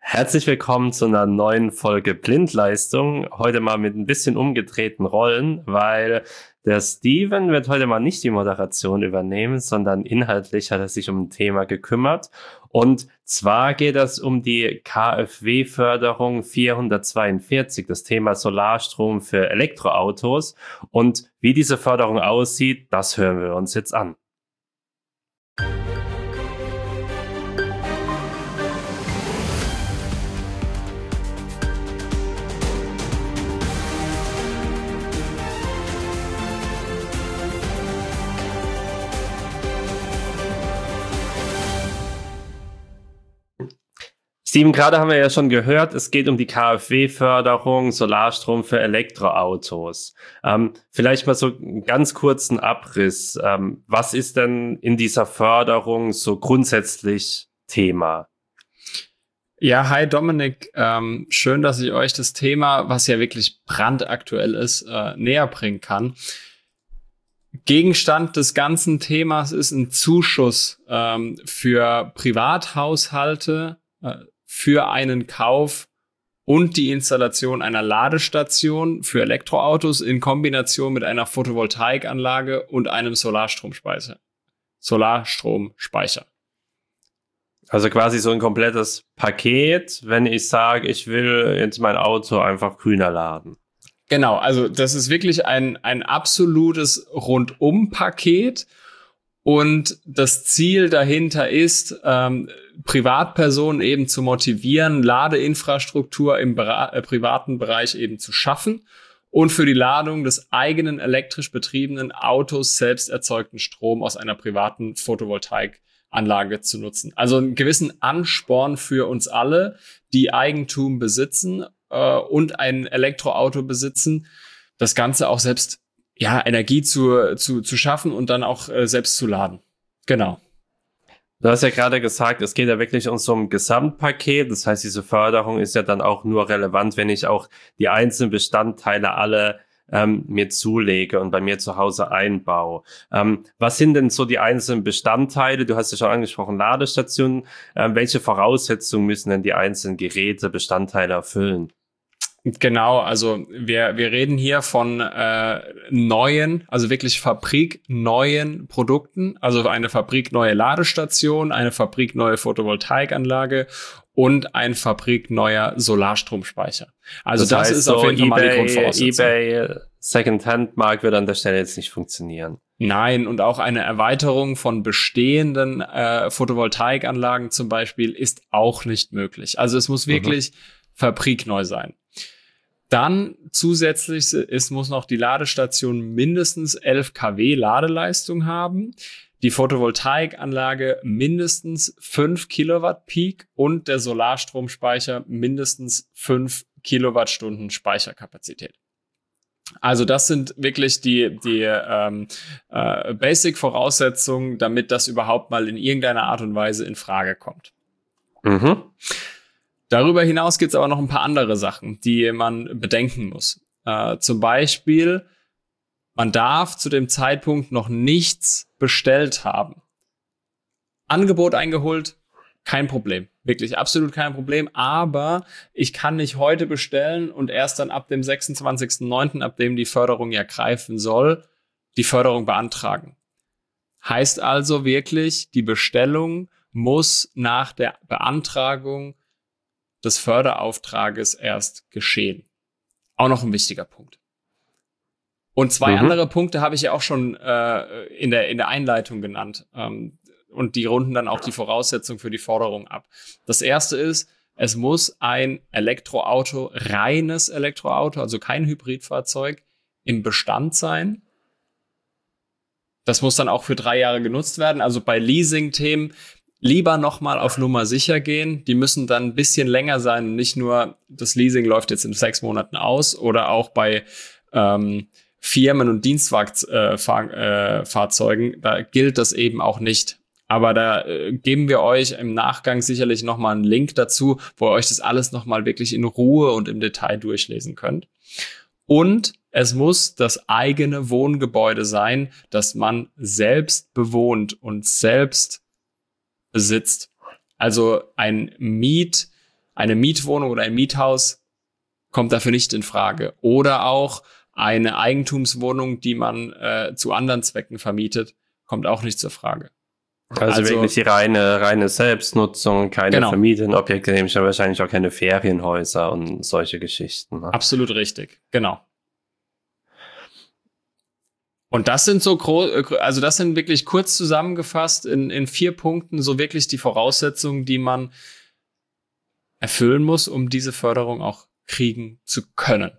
Herzlich willkommen zu einer neuen Folge Blindleistung. Heute mal mit ein bisschen umgedrehten Rollen, weil der Steven wird heute mal nicht die Moderation übernehmen, sondern inhaltlich hat er sich um ein Thema gekümmert. Und zwar geht es um die KfW-Förderung 442, das Thema Solarstrom für Elektroautos. Und wie diese Förderung aussieht, das hören wir uns jetzt an. Steven, gerade haben wir ja schon gehört, es geht um die KfW-Förderung, Solarstrom für Elektroautos. Vielleicht mal so einen ganz kurzen Abriss. Was ist denn in dieser Förderung so grundsätzlich Thema? Ja, hi Dominik. Schön, dass ich euch das Thema, was ja wirklich brandaktuell ist, näher bringen kann. Gegenstand des ganzen Themas ist ein Zuschuss für Privathaushalte, für einen Kauf und die Installation einer Ladestation für Elektroautos in Kombination mit einer Photovoltaikanlage und einem Solarstromspeicher. Also quasi so ein komplettes Paket, wenn ich sage, ich will jetzt mein Auto einfach grüner laden. Genau, also das ist wirklich ein absolutes Rundum-Paket. Und das Ziel dahinter ist, Privatpersonen eben zu motivieren, Ladeinfrastruktur im privaten Bereich eben zu schaffen und für die Ladung des eigenen elektrisch betriebenen Autos selbst erzeugten Strom aus einer privaten Photovoltaikanlage zu nutzen. Also einen gewissen Ansporn für uns alle, die Eigentum besitzen und ein Elektroauto besitzen, das Ganze auch selbst Energie zu schaffen und dann auch selbst zu laden. Genau. Du hast ja gerade gesagt, es geht ja wirklich um so ein Gesamtpaket. Das heißt, diese Förderung ist ja dann auch nur relevant, wenn ich auch die einzelnen Bestandteile alle mir zulege und bei mir zu Hause einbaue. Was sind denn so die einzelnen Bestandteile? Du hast ja schon angesprochen, Ladestationen. Welche Voraussetzungen müssen denn die einzelnen Geräte, Bestandteile erfüllen? Genau, also wir reden hier von neuen, also wirklich fabrikneuen Produkten, also eine fabrikneue Ladestation, eine fabrikneue Photovoltaikanlage und ein fabrikneuer Solarstromspeicher. Also das ist so auf jeden Fall mal die Grundvoraussetzung. eBay Secondhand-Markt wird an der Stelle jetzt nicht funktionieren. Nein, und auch eine Erweiterung von bestehenden Photovoltaikanlagen zum Beispiel ist auch nicht möglich. Also es muss wirklich fabrikneu sein. Dann zusätzlich muss noch die Ladestation mindestens 11 kW Ladeleistung haben, die Photovoltaikanlage mindestens 5 Kilowatt Peak und der Solarstromspeicher mindestens 5 Kilowattstunden Speicherkapazität. Also das sind wirklich die Basic-Voraussetzungen, damit das überhaupt mal in irgendeiner Art und Weise in Frage kommt. Darüber hinaus gibt es aber noch ein paar andere Sachen, die man bedenken muss. Zum Beispiel, man darf zu dem Zeitpunkt noch nichts bestellt haben. Angebot eingeholt, kein Problem. Wirklich absolut kein Problem. Aber ich kann nicht heute bestellen und erst dann ab dem 26.09., ab dem die Förderung ja greifen soll, die Förderung beantragen. Heißt also wirklich, die Bestellung muss nach der Beantragung des Förderauftrages erst geschehen. Auch noch ein wichtiger Punkt. Und zwei andere Punkte habe ich ja auch schon in der Einleitung genannt. Und die runden dann auch die Voraussetzung für die Forderung ab. Das erste ist, es muss ein Elektroauto, reines Elektroauto, also kein Hybridfahrzeug, im Bestand sein. Das muss dann auch für 3 Jahre genutzt werden. Also bei Leasing-Themen lieber nochmal auf Nummer sicher gehen. Die müssen dann ein bisschen länger sein und nicht nur, das Leasing läuft jetzt in 6 Monaten aus, oder auch bei Firmen- und Dienstfahrzeugen, da gilt das eben auch nicht. Aber da geben wir euch im Nachgang sicherlich nochmal einen Link dazu, wo ihr euch das alles nochmal wirklich in Ruhe und im Detail durchlesen könnt. Und es muss das eigene Wohngebäude sein, das man selbst bewohnt und selbst besitzt. Also Eine Mietwohnung oder ein Miethaus kommt dafür nicht in Frage. Oder auch eine Eigentumswohnung, die man zu anderen Zwecken vermietet, kommt auch nicht zur Frage. Also wirklich die reine Selbstnutzung, keine Familienobjekte, nämlich wahrscheinlich auch keine Ferienhäuser und solche Geschichten. Ne? Absolut richtig, genau. Und das sind also das sind wirklich kurz zusammengefasst in 4 Punkten so wirklich die Voraussetzungen, die man erfüllen muss, um diese Förderung auch kriegen zu können.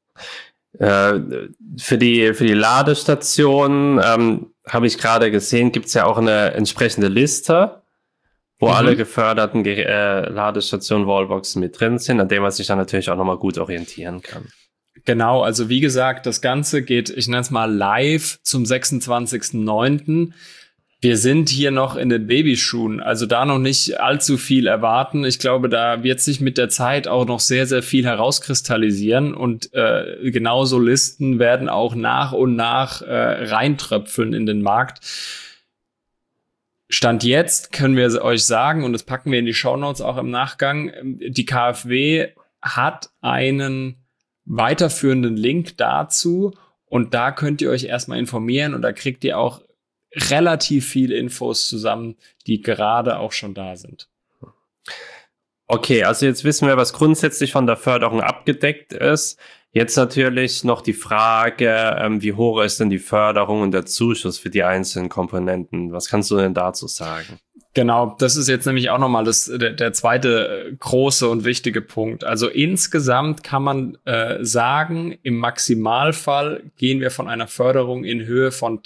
Für die Ladestation habe ich gerade gesehen, gibt es ja auch eine entsprechende Liste, wo alle geförderten Ladestationen Wallboxen mit drin sind, an dem man sich dann natürlich auch nochmal gut orientieren kann. Genau, also wie gesagt, das Ganze geht, ich nenne es mal live zum 26.09. Wir sind hier noch in den Babyschuhen, also da noch nicht allzu viel erwarten. Ich glaube, da wird sich mit der Zeit auch noch sehr, sehr viel herauskristallisieren und genauso Listen werden auch nach und nach reintröpfeln in den Markt. Stand jetzt können wir euch sagen, und das packen wir in die Shownotes auch im Nachgang, die KfW hat einen weiterführenden Link dazu und da könnt ihr euch erstmal informieren und da kriegt ihr auch relativ viele Infos zusammen, die gerade auch schon da sind. Okay, also jetzt wissen wir, was grundsätzlich von der Förderung abgedeckt ist. Jetzt natürlich noch die Frage, wie hoch ist denn die Förderung und der Zuschuss für die einzelnen Komponenten? Was kannst du denn dazu sagen? Genau, das ist jetzt nämlich auch nochmal der zweite große und wichtige Punkt. Also insgesamt kann man sagen, im Maximalfall gehen wir von einer Förderung in Höhe von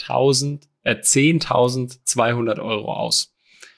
10.200 Euro aus.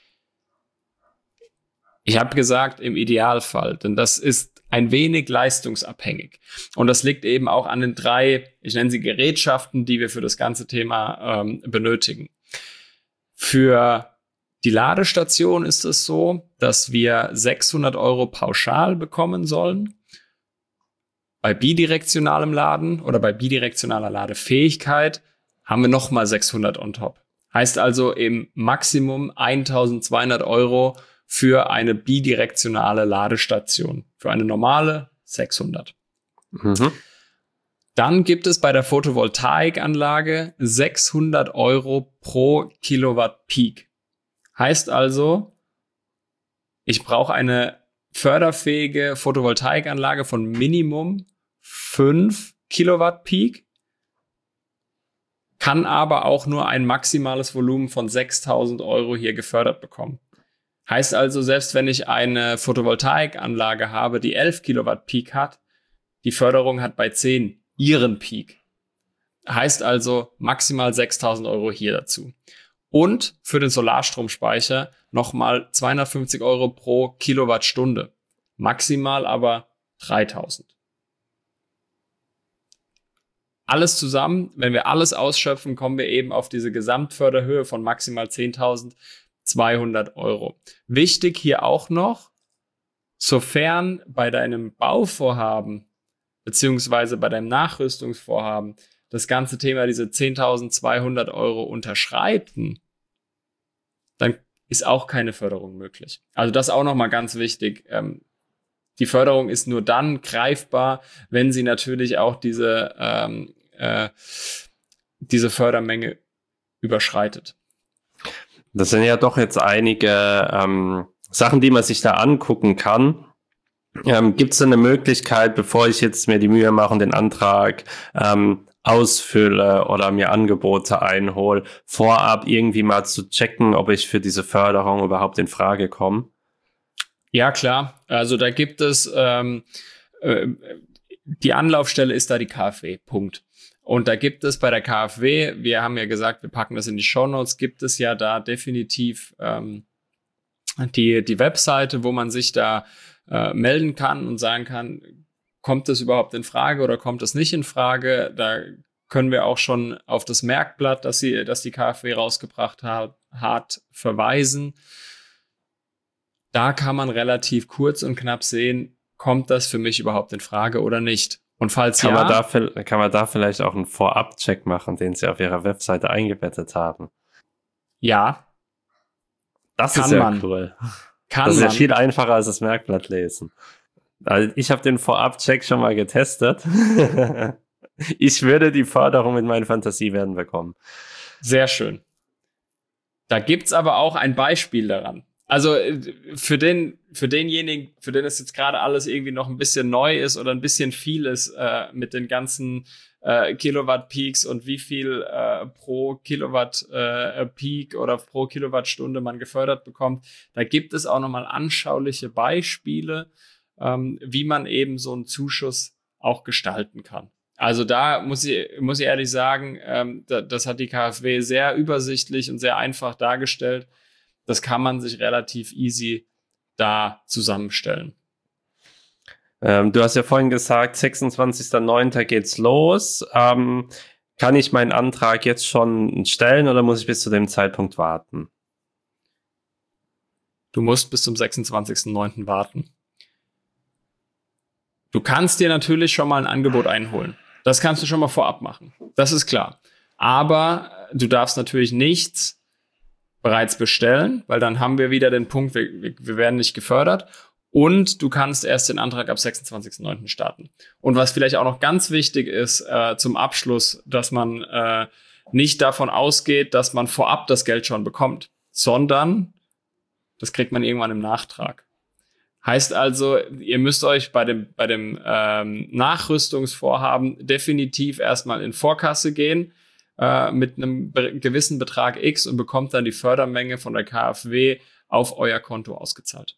Ich habe gesagt, im Idealfall, denn das ist ein wenig leistungsabhängig. Und das liegt eben auch an den 3, ich nenne sie Gerätschaften, die wir für das ganze Thema benötigen. Für die Ladestation ist es so, dass wir 600 Euro pauschal bekommen sollen. Bei bidirektionalem Laden oder bei bidirektionaler Ladefähigkeit haben wir nochmal 600 on top. Heißt also im Maximum 1.200 Euro für eine bidirektionale Ladestation. Für eine normale 600. Mhm. Dann gibt es bei der Photovoltaikanlage 600 Euro pro Kilowatt Peak. Heißt also, ich brauche eine förderfähige Photovoltaikanlage von Minimum 5 Kilowatt Peak, kann aber auch nur ein maximales Volumen von 6.000 Euro hier gefördert bekommen. Heißt also, selbst wenn ich eine Photovoltaikanlage habe, die 11 Kilowatt Peak hat, die Förderung hat bei 10 ihren Peak. Heißt also maximal 6.000 Euro hier dazu. Und für den Solarstromspeicher nochmal 250 Euro pro Kilowattstunde. Maximal aber 3.000. Alles zusammen, wenn wir alles ausschöpfen, kommen wir eben auf diese Gesamtförderhöhe von maximal 10.200 Euro. Wichtig hier auch noch, sofern bei deinem Bauvorhaben beziehungsweise bei deinem Nachrüstungsvorhaben das ganze Thema diese 10.200 Euro unterschreiten, dann ist auch keine Förderung möglich. Also das auch nochmal ganz wichtig. Die Förderung ist nur dann greifbar, wenn sie natürlich auch diese Fördermenge überschreitet. Das sind ja doch jetzt einige Sachen, die man sich da angucken kann. Gibt es denn eine Möglichkeit, bevor ich jetzt mir die Mühe mache und den Antrag ausfülle oder mir Angebote einhole, vorab irgendwie mal zu checken, ob ich für diese Förderung überhaupt in Frage komme? Ja, klar. Also da gibt es, die Anlaufstelle ist da die KfW, Punkt. Und da gibt es bei der KfW, wir haben ja gesagt, wir packen das in die Shownotes, gibt es ja da definitiv die Webseite, wo man sich da melden kann und sagen kann, kommt das überhaupt in Frage oder kommt das nicht in Frage? Da können wir auch schon auf das Merkblatt, das die KfW rausgebracht hat, verweisen. Da kann man relativ kurz und knapp sehen, kommt das für mich überhaupt in Frage oder nicht? Und falls kann man da vielleicht auch einen Vorab-Check machen, den sie auf ihrer Webseite eingebettet haben? Ja. Das ist ja cool. Das ist ja viel einfacher als das Merkblatt lesen. Also ich habe den Vorab-Check schon mal getestet. Ich würde die Förderung mit meinen Fantasiewerten bekommen. Sehr schön. Da gibt's aber auch ein Beispiel daran. Also für denjenigen, für den es jetzt gerade alles irgendwie noch ein bisschen neu ist oder ein bisschen viel ist mit den ganzen Kilowatt-Peaks und wie viel pro Kilowatt-Peak oder pro Kilowattstunde man gefördert bekommt, da gibt es auch nochmal anschauliche Beispiele, wie man eben so einen Zuschuss auch gestalten kann. Also da muss ich ehrlich sagen, das hat die KfW sehr übersichtlich und sehr einfach dargestellt. Das kann man sich relativ easy da zusammenstellen. Du hast ja vorhin gesagt, 26.09. geht's los. Kann ich meinen Antrag jetzt schon stellen oder muss ich bis zu dem Zeitpunkt warten? Du musst bis zum 26.09. warten. Du kannst dir natürlich schon mal ein Angebot einholen. Das kannst du schon mal vorab machen. Das ist klar. Aber du darfst natürlich nichts bereits bestellen, weil dann haben wir wieder den Punkt, wir werden nicht gefördert. Und du kannst erst den Antrag ab 26.09. starten. Und was vielleicht auch noch ganz wichtig ist zum Abschluss, dass man nicht davon ausgeht, dass man vorab das Geld schon bekommt, sondern das kriegt man irgendwann im Nachtrag. Heißt also, ihr müsst euch bei dem Nachrüstungsvorhaben definitiv erstmal in Vorkasse gehen mit einem gewissen Betrag X und bekommt dann die Fördermenge von der KfW auf euer Konto ausgezahlt.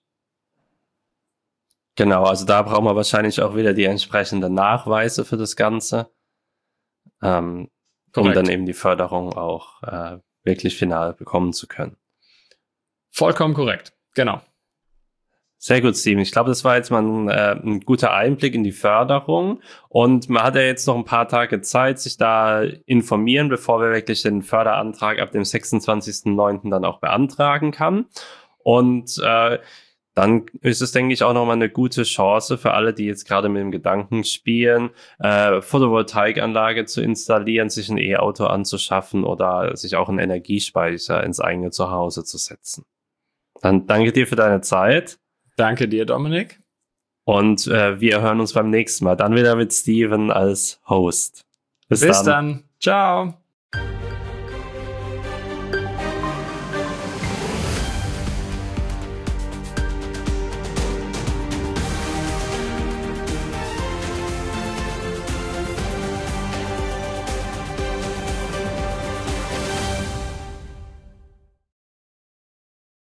Genau, also da brauchen wir wahrscheinlich auch wieder die entsprechenden Nachweise für das Ganze, um dann eben die Förderung auch wirklich final bekommen zu können. Vollkommen korrekt, genau. Sehr gut, Steven. Ich glaube, das war jetzt mal ein guter Einblick in die Förderung. Und man hat ja jetzt noch ein paar Tage Zeit, sich da informieren, bevor wir wirklich den Förderantrag ab dem 26.09. dann auch beantragen kann. Und dann ist es, denke ich, auch nochmal eine gute Chance für alle, die jetzt gerade mit dem Gedanken spielen, Photovoltaikanlage zu installieren, sich ein E-Auto anzuschaffen oder sich auch einen Energiespeicher ins eigene Zuhause zu setzen. Dann danke dir für deine Zeit. Danke dir, Dominik. Und wir hören uns beim nächsten Mal. Dann wieder mit Steven als Host. Bis dann. Ciao.